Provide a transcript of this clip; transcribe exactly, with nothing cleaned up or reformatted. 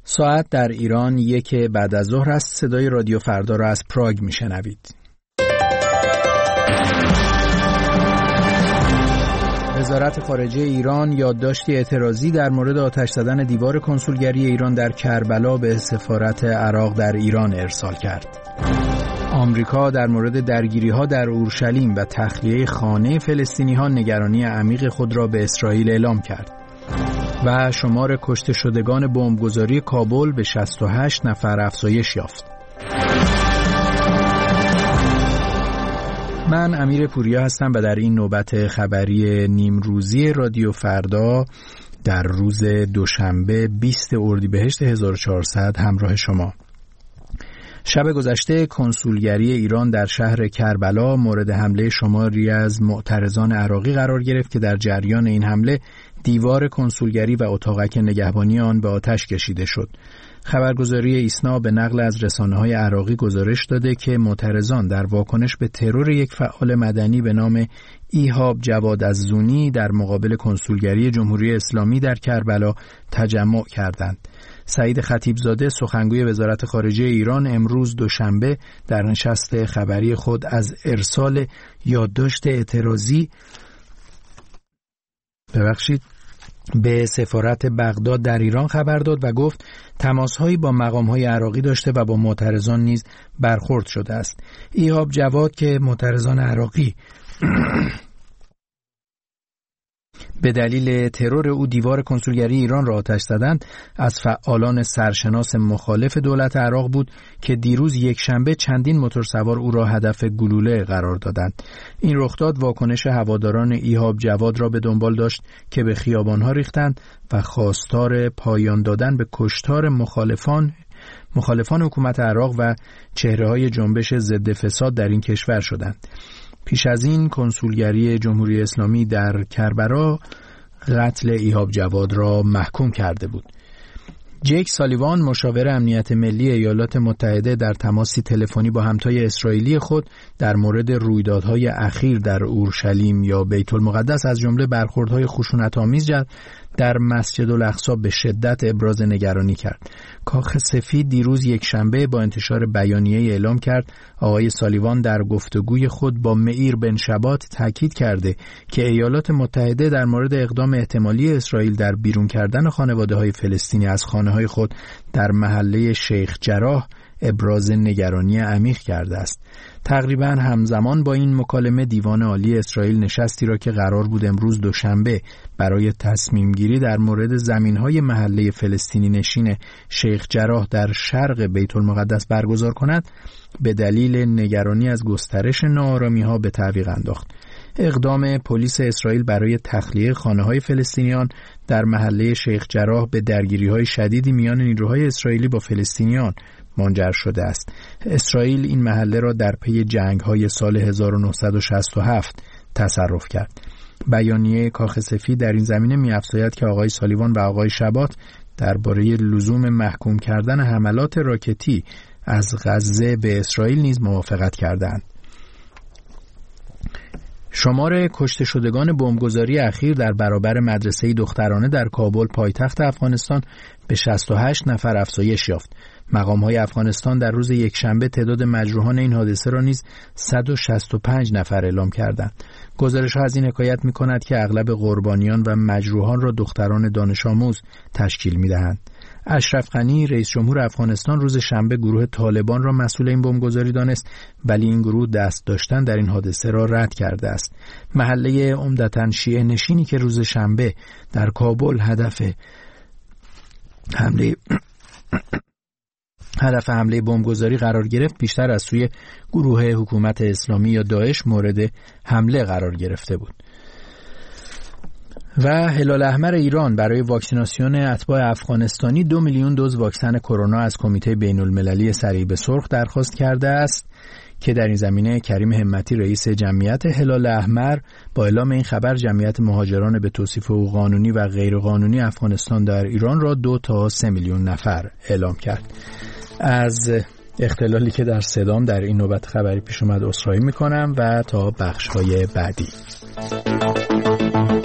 ساعت در ایران یک بعد از ظهر است. صدای رادیو فردا را از پراگ میشنوید. وزارت خارجه ایران یادداشتی اعتراضی در مورد آتش زدن دیوار کنسولگری ایران در کربلا به سفارت عراق در ایران ارسال کرد. آمریکا در مورد درگیری‌ها در اورشلیم و تخلیه خانه فلسطینی‌ها نگرانی عمیق خود را به اسرائیل اعلام کرد. و شمار کشته شدگان بمبگذاری کابل به شصت و هشت نفر افزایش یافت. من امیر پوریا هستم و در این نوبت خبری نیمروزی رادیو فردا در روز دوشنبه بیست اردیبهشت هزار و چهارصد همراه شما. شب گذشته کنسولگری ایران در شهر کربلا مورد حمله شماری از معترضان عراقی قرار گرفت که در جریان این حمله دیوار کنسولگری و اتاقک نگهبانی آن به آتش کشیده شد. خبرگزاری ایسنا به نقل از رسانه‌های عراقی گزارش داده که معترضان در واکنش به ترور یک فعال مدنی به نام ایهاب جواد الزونی در مقابل کنسولگری جمهوری اسلامی در کربلا تجمع کردند. سعید خطیبزاده سخنگوی وزارت خارجه ایران امروز دوشنبه در نشست خبری خود از ارسال یادداشت اعتراضی ببخشید به سفارت بغداد در ایران خبر داد و گفت تماس‌هایی با مقام‌های عراقی داشته و با معترضان نیز برخورد شده است. ایهاب جواد که معترضان عراقی به دلیل ترور او دیوار کنسولگری ایران را آتش زدند، از فعالان سرشناس مخالف دولت عراق بود که دیروز یک شنبه چندین موتورسوار او را هدف گلوله قرار دادند. این رخداد واکنش هواداران ایهاب جواد را به دنبال داشت که به خیابان‌ها ریختند و خواستار پایان دادن به کشتار مخالفان مخالفان حکومت عراق و چهره‌های جنبش ضد فساد در این کشور شدند. پیش از این کنسولگری جمهوری اسلامی در کربلا قتل ایهاب جواد را محکوم کرده بود. جیک سالیوان مشاور امنیت ملی ایالات متحده در تماسی تلفنی با همتای اسرائیلی خود در مورد رویدادهای اخیر در اورشلیم یا بیت المقدس از جمله برخوردهای خشونت‌آمیز در مسجد الاقصی به شدت ابراز نگرانی کرد. کاخ سفید دیروز یک شنبه با انتشار بیانیه اعلام کرد آقای سالیوان در گفتگوی خود با معیر بن شبات تاکید کرده که ایالات متحده در مورد اقدام احتمالی اسرائیل در بیرون کردن خانواده‌های فلسطینی از خانه‌های خود در محله شیخ جراح ابراز نگرانی عمیق کرده است. تقریباً همزمان با این مکالمه دیوان عالی اسرائیل نشستی را که قرار بود امروز دوشنبه برای تصمیم گیری در مورد زمین‌های محله فلسطینی نشین شیخ جراح در شرق بیت المقدس برگزار کند، به دلیل نگرانی از گسترش ناآرامی‌ها به تعویق انداخت. اقدام پلیس اسرائیل برای تخلیه خانه‌های فلسطینیان در محله شیخ جراح به درگیری‌های شدیدی میان نیروهای اسرائیلی با فلسطینیان منجر شده است. اسرائیل این محله را در پی جنگ‌های سال هزار و نهصد و شصت و هفت تصرف کرد. بیانیه کاخ سفید در این زمینه می‌افزاید که آقای سالیوان و آقای شبات درباره لزوم محکوم کردن حملات راکتی از غزه به اسرائیل نیز موافقت کردند. شمار کشته شدگان بمبگذاری اخیر در برابر مدرسه دخترانه در کابل پایتخت افغانستان به شصت و هشت نفر افزایش یافت. مقام‌های افغانستان در روز یکشنبه تعداد مجروحان این حادثه را نیز صد و شصت و پنج نفر اعلام کردند. گزارش‌ها از این حکایت می‌کند که اغلب قربانیان و مجروحان را دختران دانش آموز تشکیل می‌دهند. اشرف غنی رئیس جمهور افغانستان روز شنبه گروه طالبان را مسئول این بمبگذاری دانست، ولی این گروه دست داشتن در این حادثه را رد کرده است. محله عمدتاً شیعه نشینی که روز شنبه در کابل هدف حمله هدف حمله بمبگذاری قرار گرفت، بیشتر از سوی گروه حکومت اسلامی یا داعش مورد حمله قرار گرفته بود. و هلال احمر ایران برای واکسیناسیون اتباع افغانستانی دو میلیون دوز واکسن کرونا از کمیته بین المللی صلیب سرخ درخواست کرده است که در این زمینه کریم همتی رئیس جمعیت هلال احمر با اعلام این خبر جمعیت مهاجران به توصیف حقوق قانونی و غیرقانونی افغانستان در ایران را دو تا سه میلیون نفر اعلام کرد. از اختلالی که در صدام در این نوبت خبری پیش اومد عذرخواهی میکنم و تا بخش‌های بعدی.